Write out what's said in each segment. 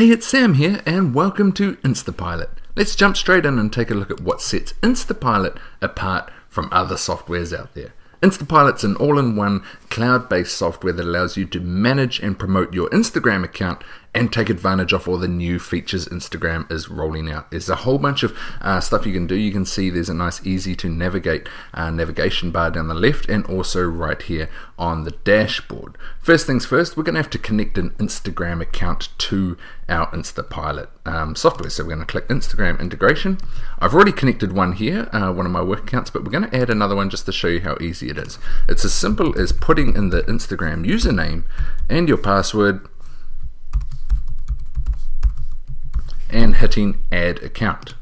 Hey, it's Sam here and welcome to Instapilot. Let's jump straight in and take a look at what sets Instapilot apart from other softwares out there. Instapilot's an all-in-one cloud-based software that allows you to manage and promote your Instagram account and take advantage of all the new features Instagram is rolling out. There's a whole bunch of stuff you can do. You can see there's a nice easy to navigate navigation bar down the left and also right here on the dashboard. First things first, we're going to have to connect an Instagram account to our Instapilot software. So we're going to click Instagram integration. I've already connected one here, one of my work accounts, but we're going to add another one just to show you how easy it is. It's as simple as putting in the Instagram username and your password and hitting add account.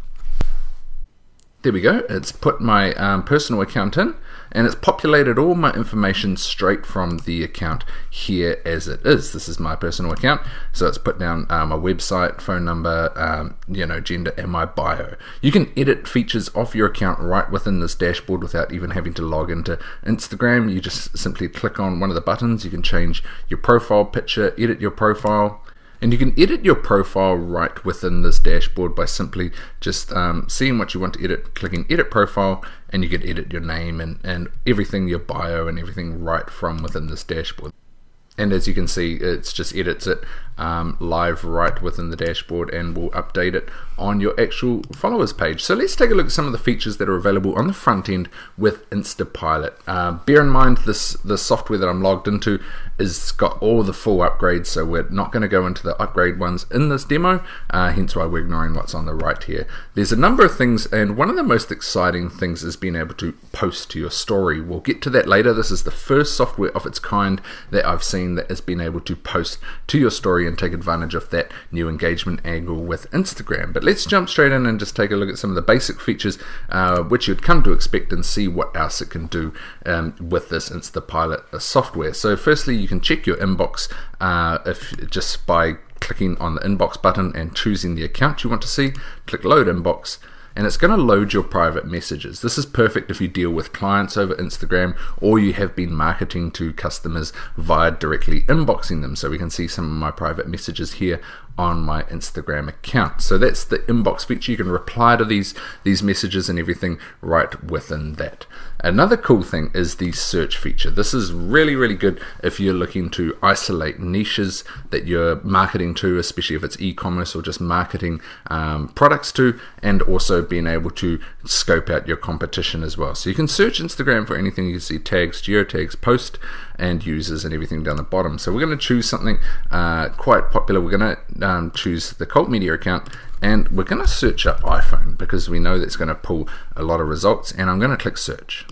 There we go, it's put my personal account in and it's populated all my information straight from the account here as it is. This is my personal account, so it's put down my website, phone number, gender and my bio. You can edit features of your account right within this dashboard without even having to log into Instagram. You just simply click on one of the buttons. You can change your profile picture, edit your profile. And you can edit your profile right within this dashboard by simply just seeing what you want to edit, clicking edit profile, and you can edit your name and everything, your bio and everything right from within this dashboard. And as you can see, it just edits it live right within the dashboard and will update it on your actual followers page. So let's take a look at some of the features that are available on the front end with Instapilot. Bear in mind this software that I'm logged into is got all the full upgrades, so we're not going to go into the upgrade ones in this demo, hence why we're ignoring what's on the right here. There's a number of things, and one of the most exciting things is being able to post to your story. We'll get to that later. This is the first software of its kind that I've seen that has been able to post to your story and take advantage of that new engagement angle with Instagram. But let's jump straight in and just take a look at some of the basic features which you'd come to expect and see what else it can do with this Instapilot software. So firstly, you can check your inbox just by clicking on the inbox button and choosing the account you want to see. Click load inbox, and it's going to load your private messages. This is perfect if you deal with clients over Instagram or you have been marketing to customers via directly inboxing them. So we can see some of my private messages here on my Instagram account. So that's the inbox feature. You can reply to these messages and everything right within that. Another cool thing is the search feature. This is really, really good if you're looking to isolate niches that you're marketing to, especially if it's e-commerce or just marketing products to, and also being able to scope out your competition as well. So you can search Instagram for anything. You can see tags, geotags, post, and users and everything down the bottom. So we're going to choose something quite popular. We're going to choose the Cult Media account, and we're going to search up iPhone because we know that's going to pull a lot of results, and I'm going to click search.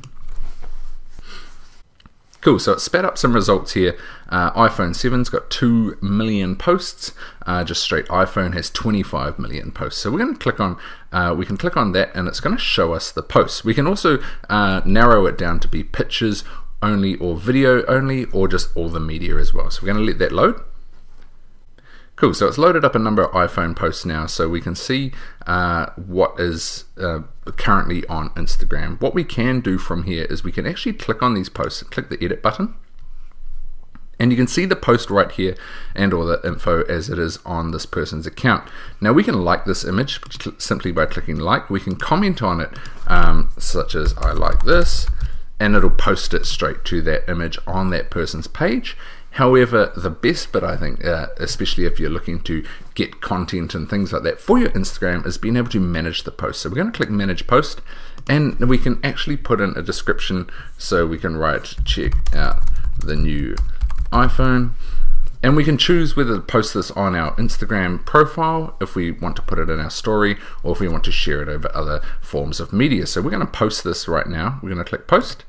Cool, so it spat up some results here. iPhone 7's got 2 million posts. Just straight iPhone has 25 million posts. So we're going to click on, we can click on that, and it's going to show us the posts. We can also narrow it down to be pictures only or video only or just all the media as well. So we're going to let that load. Cool, so it's loaded up a number of iPhone posts now, so we can see what is currently on Instagram. What we can do from here is we can actually click on these posts and click the edit button, and you can see the post right here and all the info as it is on this person's account. Now we can like this image simply by clicking like. We can comment on it, such as I like this, and it'll post it straight to that image on that person's page. However, the best bit, I think, especially if you're looking to get content and things like that for your Instagram, is being able to manage the post. So we're going to click manage post, and we can actually put in a description. So we can write check out the new iPhone, and we can choose whether to post this on our Instagram profile, if we want to put it in our story, or if we want to share it over other forms of media. So we're going to post this right now. We're going to click post,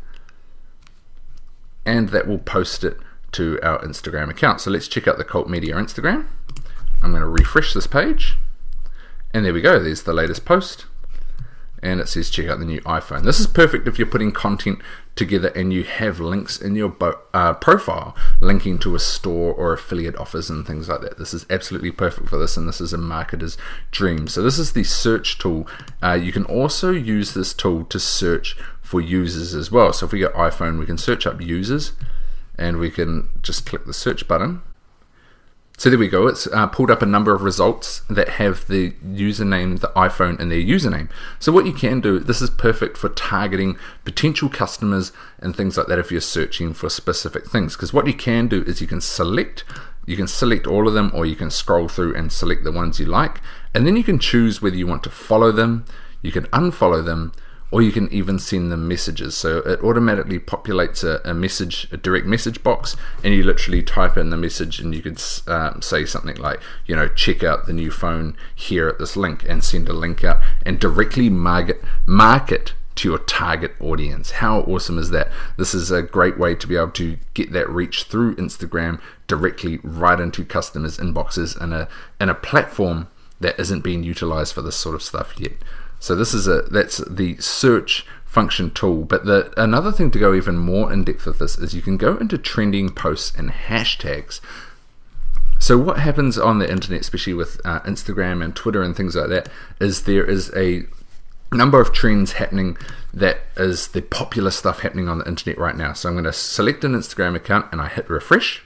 and that will post it to our Instagram account. So let's check out the Cult Media Instagram. I'm going to refresh this page, and there we go, there's the latest post, and it says check out the new iPhone. This is perfect if you're putting content together and you have links in your profile linking to a store or affiliate offers and things like that. This is absolutely perfect for this, and this is a marketer's dream. So this is the search tool. You can also use this tool to search for users as well. So if we go iPhone, we can search up users, and we can just click the search button, So there we go, it's pulled up a number of results that have the username, the iPhone, and their username. So what you can do, this is perfect for targeting potential customers and things like that if you're searching for specific things. Because what you can do is you can select all of them, or you can scroll through and select the ones you like, and then you can choose whether you want to follow them, you can unfollow them, or you can even send them messages. So it automatically populates a direct message box, and you literally type in the message, and you could say something like, you know, check out the new phone here at this link, and send a link out and directly market to your target audience. How awesome is that? This is a great way to be able to get that reach through Instagram directly right into customers' inboxes in a platform that isn't being utilized for this sort of stuff yet. So that's the search function tool. But another thing to go even more in depth with this is you can go into trending posts and hashtags. So what happens on the internet, especially with Instagram and Twitter and things like that, is there is a number of trends happening that is the popular stuff happening on the internet right now. So I'm going to select an Instagram account and I hit refresh.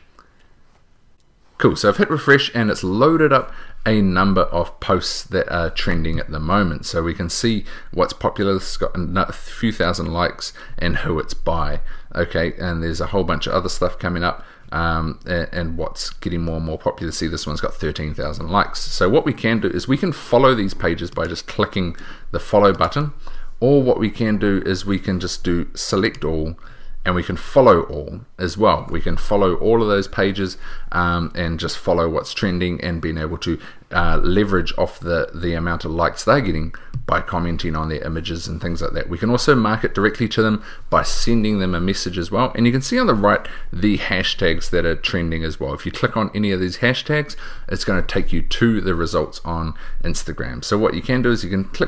Cool, so I've hit refresh and it's loaded up a number of posts that are trending at the moment. So we can see what's popular. It's got a few thousand likes and who it's by. Okay, and there's a whole bunch of other stuff coming up. And what's getting more and more popular. See, this one's got 13,000 likes. So what we can do is we can follow these pages by just clicking the follow button, or what we can do is we can just do select all, and we can follow all as well. We can follow all of those pages and just follow what's trending, and being able to leverage off the amount of likes they're getting by commenting on their images and things like that. We can also market directly to them by sending them a message as well. And you can see on the right the hashtags that are trending as well. If you click on any of these hashtags, it's going to take you to the results on Instagram. So what you can do is you can click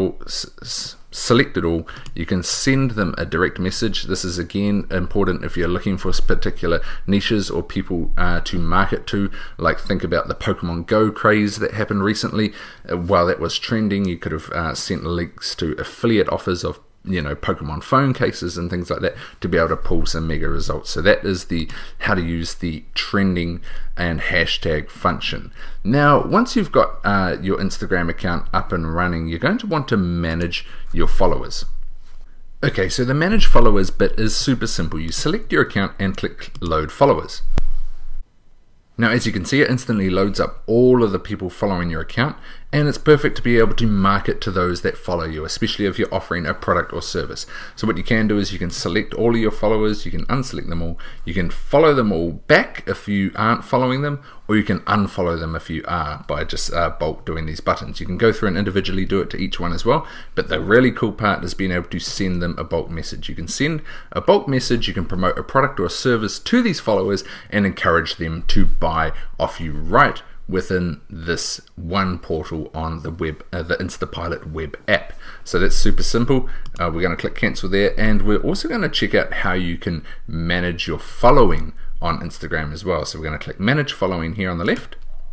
select it all, you can send them a direct message. This is again important if you're looking for particular niches or people to market to. Like, think about the Pokemon Go craze that happened recently. While that was trending, you could have sent links to affiliate offers of, you know, Pokemon phone cases and things like that to be able to pull some mega results. So that is the how to use the trending and hashtag function. Now, once you've got your Instagram account up and running, you're going to want to manage your followers. Okay, so the manage followers bit is super simple. You select your account and click load followers. Now, as you can see, it instantly loads up all of the people following your account, and it's perfect to be able to market to those that follow you, especially if you're offering a product or service. So what you can do is you can select all of your followers, you can unselect them all, you can follow them all back if you aren't following them, or you can unfollow them if you are, by just bulk doing these buttons. You can go through and individually do it to each one as well, but the really cool part is being able to send them a bulk message. You can send a bulk message, you can promote a product or a service to these followers and encourage them to buy off you right within this one portal on the web, the Instapilot web app. So that's super simple. We're going to click cancel there, and we're also going to check out how you can manage your following on Instagram as well. So we're going to click manage following here on the left.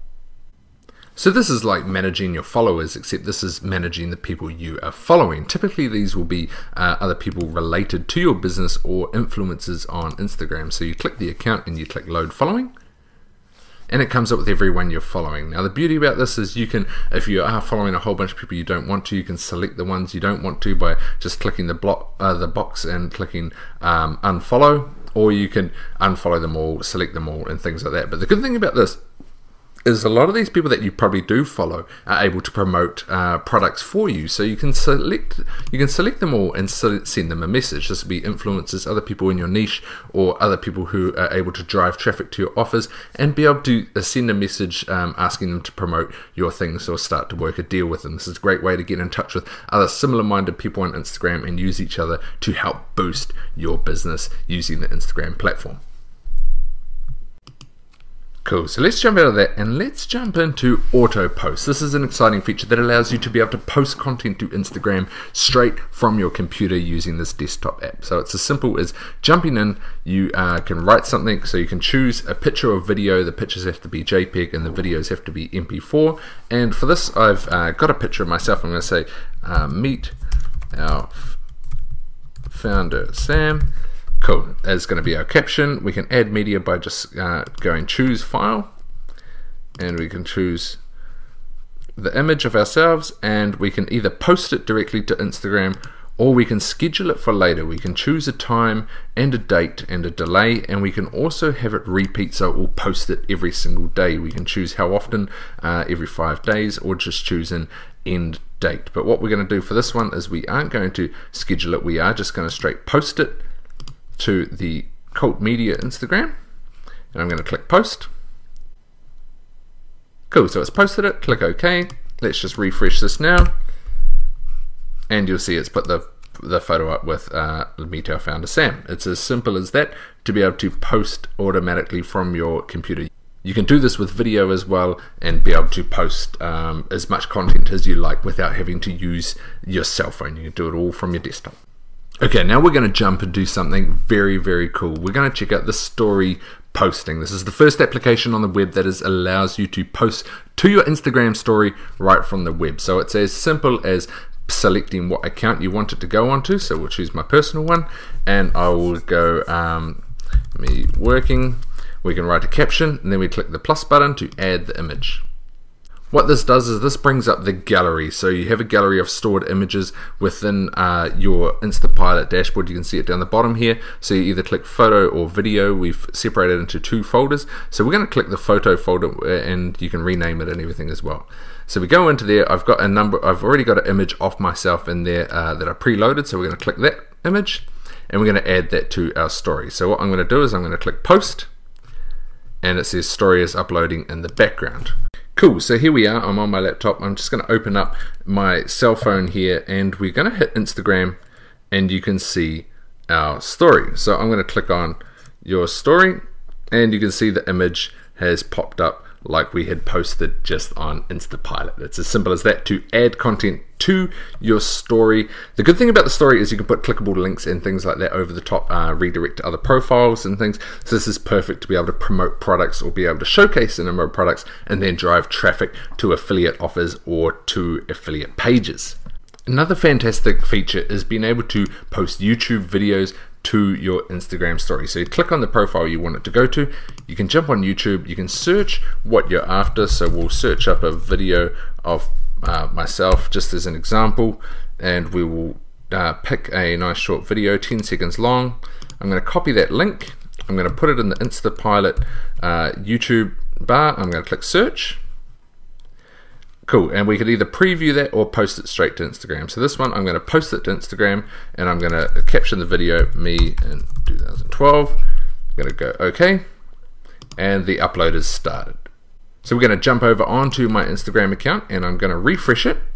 So this is like managing your followers, except this is managing the people you are following. Typically these will be other people related to your business or influencers on Instagram. So you click the account and you click load following, and it comes up with everyone you're following. Now the beauty about this is you can, if you are following a whole bunch of people you don't want to, you can select the ones you don't want to by just clicking the box and clicking unfollow, or you can unfollow them all, select them all, and things like that. But the good thing about this is a lot of these people that you probably do follow are able to promote products for you. So you can select them all and send them a message. This will be influencers, other people in your niche, or other people who are able to drive traffic to your offers, and be able to send a message asking them to promote your things or start to work a deal with them. This is a great way to get in touch with other similar-minded people on Instagram and use each other to help boost your business using the Instagram platform. Cool, so let's jump out of that and let's jump into auto post. This is an exciting feature that allows you to be able to post content to Instagram straight from your computer using this desktop app. So it's as simple as jumping in, you can write something, so you can choose a picture or video. The pictures have to be JPEG and the videos have to be MP4. And for this, I've got a picture of myself. I'm going to say, meet our founder, Sam. Cool, that's going to be our caption. We can add media by just going choose file, and we can choose the image of ourselves, and we can either post it directly to Instagram or we can schedule it for later. We can choose a time and a date and a delay, and we can also have it repeat, so we'll post it every single day. We can choose how often, every 5 days, or just choose an end date. But what we're going to do for this one is we aren't going to schedule it, we are just going to straight post it to the Cult Media Instagram, and I'm going to click post. Cool, so it's posted it, click OK. Let's just refresh this now, and you'll see it's put the photo up with Meet Our Founder Sam. It's as simple as that, to be able to post automatically from your computer. You can do this with video as well and be able to post as much content as you like without having to use your cell phone. You can do it all from your desktop. Okay, now we're going to jump and do something very, very cool. We're going to check out the story posting. This is the first application on the web that allows you to post to your Instagram story right from the web. So it's as simple as selecting what account you want it to go onto. So we'll choose my personal one, and I will go me working. We can write a caption, and then we click the plus button to add the image. What this does is this brings up the gallery. So you have a gallery of stored images within your Instapilot dashboard. You can see it down the bottom here. So you either click photo or video. We've separated into 2 folders. So we're going to click the photo folder, and you can rename it and everything as well. So we go into there. I've already got an image of myself in there that I preloaded. So we're going to click that image, and we're going to add that to our story. So what I'm going to do is I'm going to click post, and it says story is uploading in the background. Cool, so here we are, I'm on my laptop. I'm just going to open up my cell phone here, and we're going to hit Instagram, and you can see our story. So I'm going to click on your story, and you can see the image has popped up like we had posted just on Instapilot. It's as simple as that to add content to your story. The good thing about the story is you can put clickable links and things like that over the top, redirect to other profiles and things. So this is perfect to be able to promote products or be able to showcase a number of products and then drive traffic to affiliate offers or to affiliate pages. Another fantastic feature is being able to post YouTube videos to your Instagram story. So you click on the profile you want it to go to, you can jump on YouTube, you can search what you're after. So we'll search up a video of myself just as an example, and we will pick a nice short video, 10 seconds long. I'm going to copy that link, I'm going to put it in the Instapilot YouTube bar, I'm going to click search. Cool, and we could either preview that or post it straight to Instagram. So this one, I'm going to post it to Instagram, and I'm going to caption the video, me in 2012. I'm going to go OK, and the upload is started. So we're going to jump over onto my Instagram account, and I'm going to refresh it.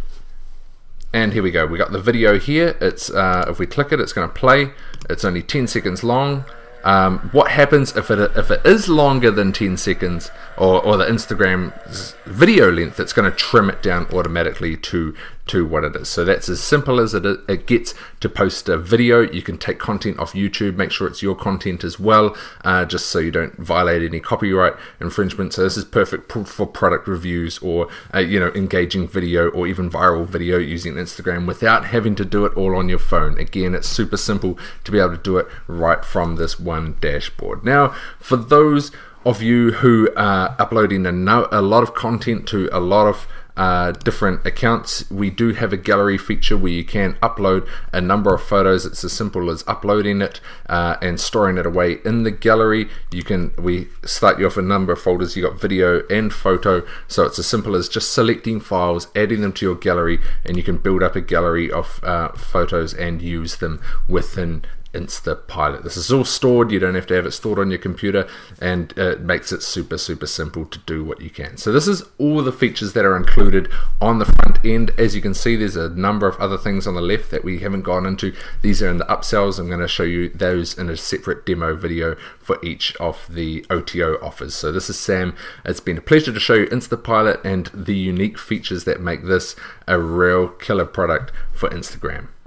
And here we go, we got the video here. It's if we click it, it's going to play. It's only 10 seconds long. What happens if it is longer than 10 seconds or the Instagram's video length, it's going to trim it down automatically to what it is. So that's as simple as it gets to post a video. You can take content off YouTube, make sure it's your content as well, just so you don't violate any copyright infringement. So this is perfect for product reviews or engaging video or even viral video using Instagram without having to do it all on your phone. Again, it's super simple to be able to do it right from this one dashboard. Now, for those of you who are uploading a lot of content to a lot of different accounts, we do have a gallery feature where you can upload a number of photos. It's as simple as uploading it and storing it away in the gallery. We start you off a number of folders. You got video and photo, so it's as simple as just selecting files, adding them to your gallery, and you can build up a gallery of photos and use them within Instapilot. This is all stored, you don't have to have it stored on your computer, and it makes it super simple to do what you can. So this is all the features that are included on the front end. As you can see, there's a number of other things on the left that we haven't gone into. These are in the upsells. I'm going to show you those in a separate demo video for each of the OTO offers. So this is Sam. It's been a pleasure to show you Instapilot and the unique features that make this a real killer product for Instagram.